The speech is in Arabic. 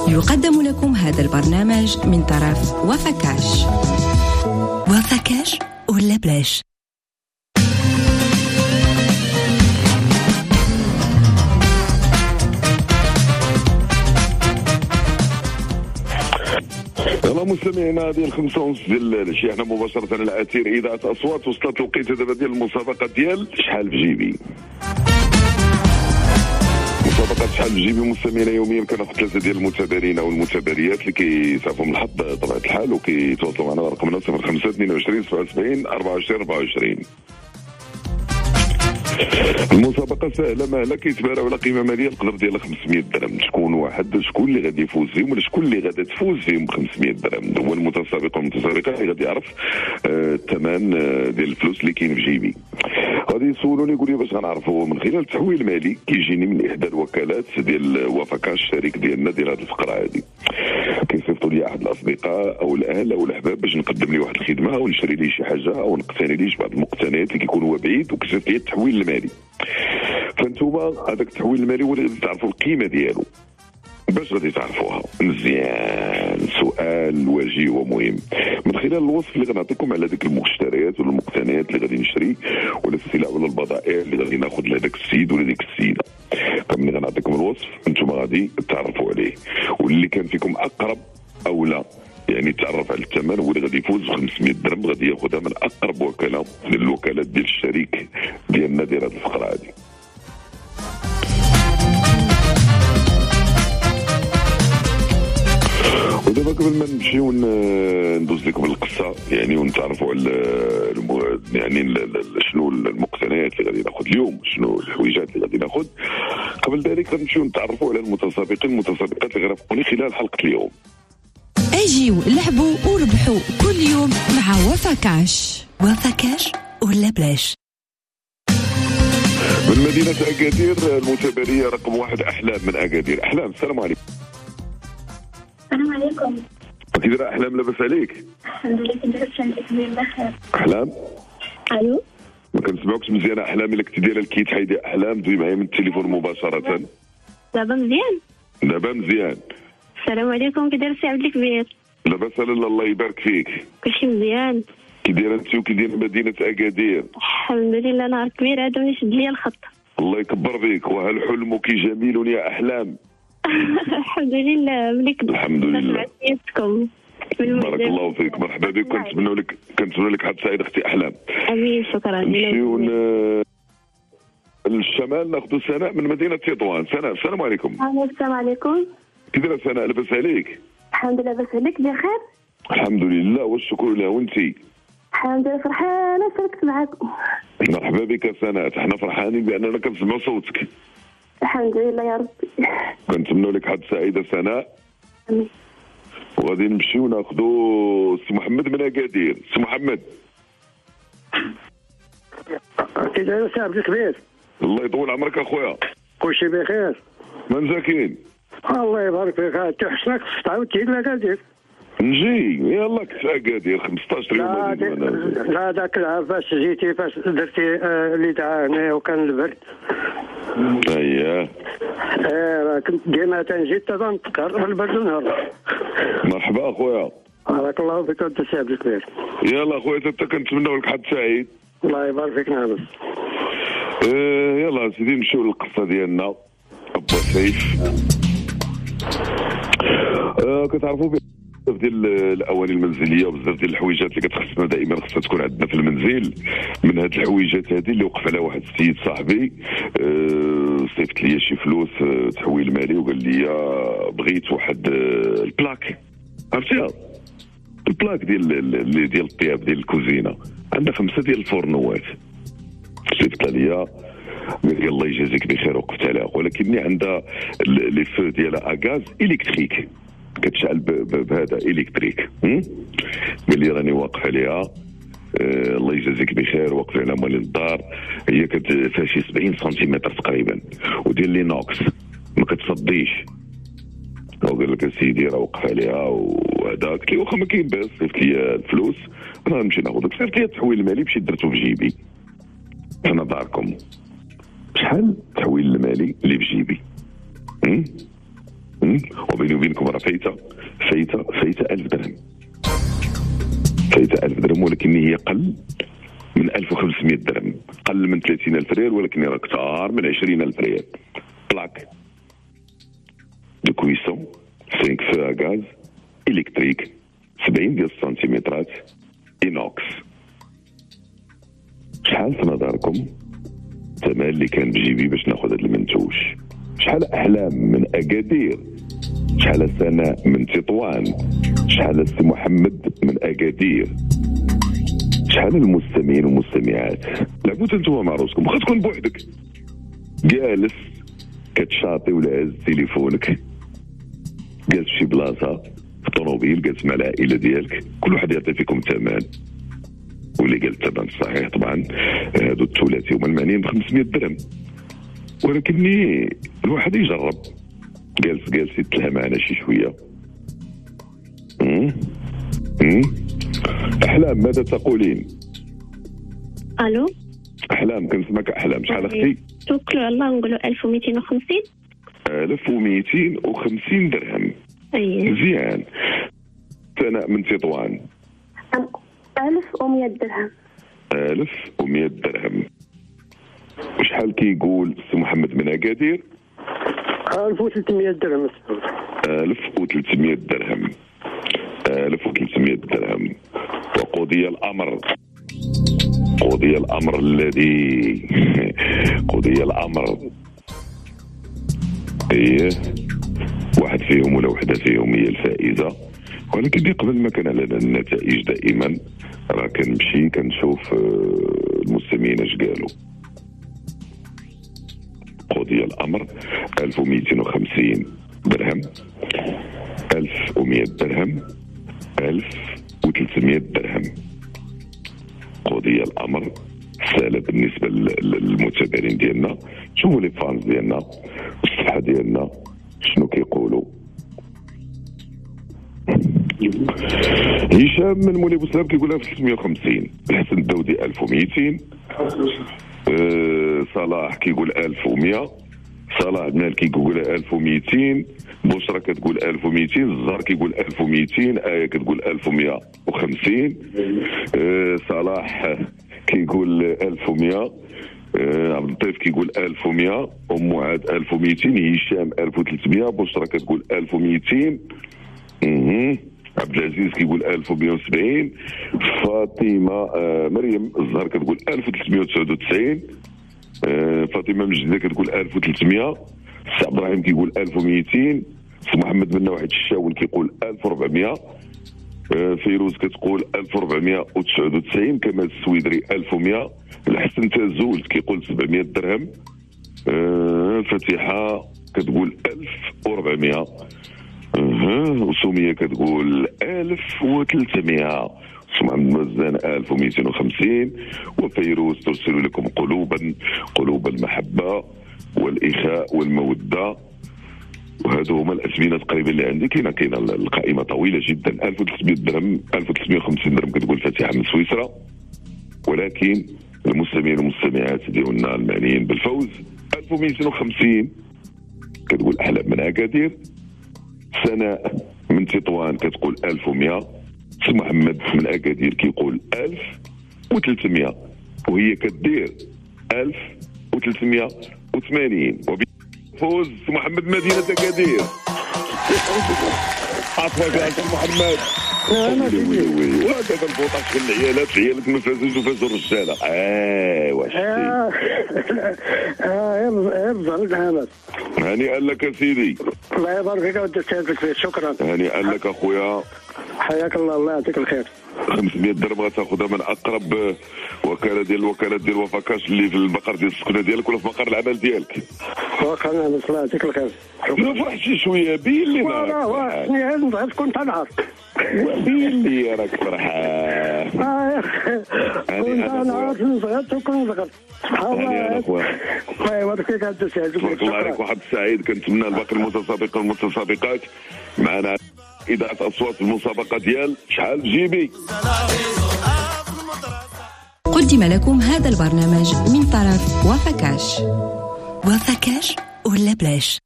يقدم لكم هذا البرنامج من طرف وفكاش. وفكاش ولا بلاش؟ يلا مستمعينا، هذه 5:30 ديال العشيه، حنا مباشره على الاثير اذاعه اصوات. وصلت الوقيته دابا ديال المسابقه ديال شحال في جيبي. مسابقه شحال في جيبي مستمعينا، يوميا كناخذ 3 ديال المتابعين او المتابعيات اللي كيسعفوا من الحظ بطبيعه الحال وكيتواصلوا معنا. رقمنا 05 22 77 24 24. المسابقه سهله ماهله، كيتباراو على قيمه ماليه القدر ديالها 500 درهم. شكون اللي غادي يفوز فيهم ولا شكون اللي غادا تفوز فيهم ب 500 درهم. هو المتسابق والمتسابقه اللي غادي يعرف الثمن ديال الفلوس اللي كاين في جيبي. غادي يسولوني يقول لي باش غنعرفوا من خلال تحويل مالي كيجيني من احدى الوكالات ديال وفكاش الشريك ديالنا ديال هذه الفقره هذه. كيصيفطوا لي احد الاصدقاء او الاهل او الاحباب باش نقدم ليه واحد الخدمه او نشري ليه شي حاجه او نقتني ليه بعض المقتنيات اللي كيكون هو بعيد وكيصيفط لي التحويل المالي. فانتوما هذاك التحويل المالي هو اللي غادي تعرفوا القيمه ديالو. باش غادي تعرفوها مزيان؟ سؤال وجيه ومهم. من خلال الوصف اللي غنعطيكم على ديك المشتريات ولا المقتنيات اللي غادي نشري ولا السلع ولا البضائع اللي غادي ناخذ لهذاك السيد ولا ديك السيده. فملي غنعطيكم الوصف انتوما غادي تعرفوا عليه، واللي كان فيكم اقرب او لا يعني تعرف على الثمن هو اللي غادي يفوز ب 500 درهم. غادي ياخذها من اقرب وكاله من الوكالات ديال الشريك ديالنا ديال هذه الفقره هذه. ودابا قبل ما نمشيو ندوز لكم القصه يعني ونتعرفوا على يعني شنو المقتنيات اللي غادي ناخذ اليوم، شنو الحويجات اللي غادي ناخذ. قبل ذلك غنمشيو نتعرفوا على المتسابقين المتسابقات اللي غيرافقوني خلال حلقه اليوم. اجيو لعبوا وربحوا كل يوم مع وفكاش. وفكاش ولا بلاش؟ من مدينه اكادير المتابعيه رقم 1 احلام من اكادير. احلام السلام عليكم. السلام عليكم. كي دايره احلام؟ لاباس عليك؟ الحمد لله. كي دايره؟ الحمد بخير. احلام الو ما كنسمعوكش مزيان. احلام الا كنتي دايره الكيت حيدي احلام دوي معايا من التليفون مباشره. دابا مزيان؟ دابا مزيان. السلام عليكم. كي داير سي عبد الكبير؟ لاباس على الله يبارك فيك. كلشي مزيان. كي دايره انت وكي دايره مدينه اكادير؟ الحمد لله. نهار كبير هذا من شد لي الخط. الله يكبر بك. وهل حلمك جميل يا احلام؟ الحمد لله. مليك الحمد لله. سمعتكم. بارك الله فيك. مرحبا بك. كنتمنى لك حد سعيد اختي احلام. امين. شكرا. نمشيو للشمال ناخذ سناء من مدينه تطوان. سناء السلام عليكم. السلام عليكم. كي دايره سناء؟ لاباس عليك؟ الحمد لله. لاباس عليك؟ بخير الحمد لله والشكر لله. وانتي؟ الحمد لله. فرحانه شاركت معكم. مرحبا بك سناء. احنا فرحانين باننا كنسمعوا صوتك. الحمد لله يا ربي. كنتمنوا لك حد سعيده سناء. امين. وغادي نمشيو ناخذوا سي محمد من اكادير. سي محمد كي داير سي عبد الكبير؟ الله يطول عمرك اخويا. كلشي بخير؟ من زاكين؟ الله يبارك فيك. تحسنك تعاودتي لأكادير؟ نجي يلا. كنت في اكادير 15 يوم. لا ذاك العام فاش جيتي فاش درتي الاذاعه هنا وكان البرد. اييه كنت ديما تنجي تنتقر البرد ونهرب. مرحبا اخويا. بارك الله فيك انت سي عبد الكبير. يلا اخويا انت كنتمنوا لك حد سعيد. الله يبارك فيك. نعم. يلا سيدي نمشيو للقصه ديالنا. ابو سيف كتعرفوا بزاف ديال الاواني المنزليه وبزاف ديال الحويجات اللي كتخصنا دائما خصها تكون عندنا في المنزل. من هاد الحويجات هذه اللي وقف عليها واحد السيد صاحبي صيفط لي شي فلوس تحويل مالي وقال لي بغيت واحد البلاك. عرفتيها البلاك ديال الطياب ديال الكوزينه. عندها 5 ديال الفرنوات. صيفط ليا قال لي الله يجازيك بخير وقفت عليها، ولكني عندها لي فو ديالها اغاز الكتريك كتشعل بهذا الكتريك. قال لي راني واقف عليها الله يجازيك بخير واقف على مال الدار. هي فيها شي 70 سنتيمتر تقريبا ودير لي نوكس ما كتصديش. وقال لك سيدي راه وقف عليها وهذا. قلت لي واخا ما كاين باس. صيفط لي الفلوس انا نمشي ناخذ. صيفط لي التحويل المالي مشيت درتو في جيبي. انا داركم شحال التحويل المالي اللي في جيبي؟ وبيني وبينكم راه فايته 1000 درهم. فايته 1000 درهم، ولكن هي قل من 1500 درهم، قل من 30,000 ريال، ولكن راه كثار من 20,000 ريال. بلاك دو كويسون 5 فو غاز الكتريك 70 ديال السنتيمترات اينوكس. شحال في نظركم الثمن اللي كان بجيبي باش ناخذ هذا المنتوج؟ شحال احلام من اكادير، شحال سناء من تطوان، شحال السي محمد من اكادير، شحال المستمعين والمستمعات. لعبوا انتوما مع روسكم، واخا تكون بوحدك جالس كتشاطي ولا هاز تليفونك، جالس في شي بلاصه في طوموبيل، جالس مع العائله ديالك، كل واحد يعطي فيكم ثمن، واللي قال الثمن صحيح طبعا هادو الثلاثي هما المعنيين ب 500 درهم، ولكن الواحد يجرب، جالس يتلهى معنا شي شويه. احلام ماذا تقولين؟ الو احلام، كنسمعك احلام. شحال اختي؟ توكلوا على الله ونقولوا 1250. 1250 درهم. اييه مزيان. سناء من تطوان 1100 درهم. 1100 درهم. وشحال كيقول السي محمد من اكادير؟ 1300 درهم. 1300 درهم. 1300 درهم. وقضي الامر الذي قضي الامر. ايه، واحد فيهم ولا وحده فيهم هي الفائزه، ولكن قبل ما كان لنا النتائج دائما راه كنمشي كنشوف المستمعين اش قالوا. قضي الامر 1250 درهم، 1100 درهم، 1300 درهم. قضي الامر سهله بالنسبه للمتابعين ديالنا. شوفوا لي فانز ديالنا الصفحه ديالنا شنو كيقولوا. هشام من مولي بوسلام كيقول 1350، الحسن الداودي 1200، صلاح كيقول 1100، صلاح بنال كيقول 1200، بشرى كتقول 1200، الزهر كيقول 1200، آية كتقول 1150، صلاح كيقول 1100، عبد اللطيف كيقول 1100، ام معاد 1200، هشام 1300، بشرى كتقول 1200، عبد العزيز كيقول 1170، فاطمه مريم الزهر كتقول 1399، فاطمه مجدة كتقول 1300، سي عبد الرحيم كيقول 1200، سي محمد بن واحد الشاول كيقول 1400، فيروز كتقول 1499، كمال السويدري 1100، الحسن تازولت كيقول 700 درهم، فاتحه كتقول 1400، وسميه كتقول 1300، سمع مزان 1250، وفيروز ترسل لكم قلوب المحبه والاخاء والموده. وهذو هما الاسمنه تقريبا اللي عندي. كاينه القائمه طويله جدا. 1300 درهم، 1350 درهم كتقول فاتحه من سويسرا، ولكن المستمعين والمستمعات ديالنا المعنيين بالفوز 1250 كتقول احلام من اكادير، سناء من تطوان كتقول 1100، سي محمد من اكادير كيقول 1300، وهي كدير 1380. وبفوز سي محمد مدينه اكادير. عفوا يا سي محمد. وي وهذا البوطاش في العيالات، عيالك ما فازوش وفازوا الرجاله. واش يرضى العمل. هانيئا لك سيدي. الله يبارك فيك ودي سيادتك فيه. شكرا. هانيئا لك اخويا. حياك الله، الله يعطيك الخير. 500 درهم غتاخذها من اقرب وكاله ديال الوكالات ديال وفاكاش اللي في المقر ديال السكنه ديالك ولا في مقر العمل ديالك. واخا نعم، الله يعطيك الخير. لا فرح شي شويه بين لي والله تكون تنعرف بين لي راك فرحان. انا عارف نصغر وكون صغر. هاني اخويا. الله يبارك فيك هذا السعيد. الله يبارك واحد السعيد. كنتمنى لباقي المتسابقين والمتسابقات معنا إذاعة أصوات المسابقة ديال شحال جيبي. قدم لكم هذا البرنامج من طرف وفاكاش. وفاكاش ولا بلاش.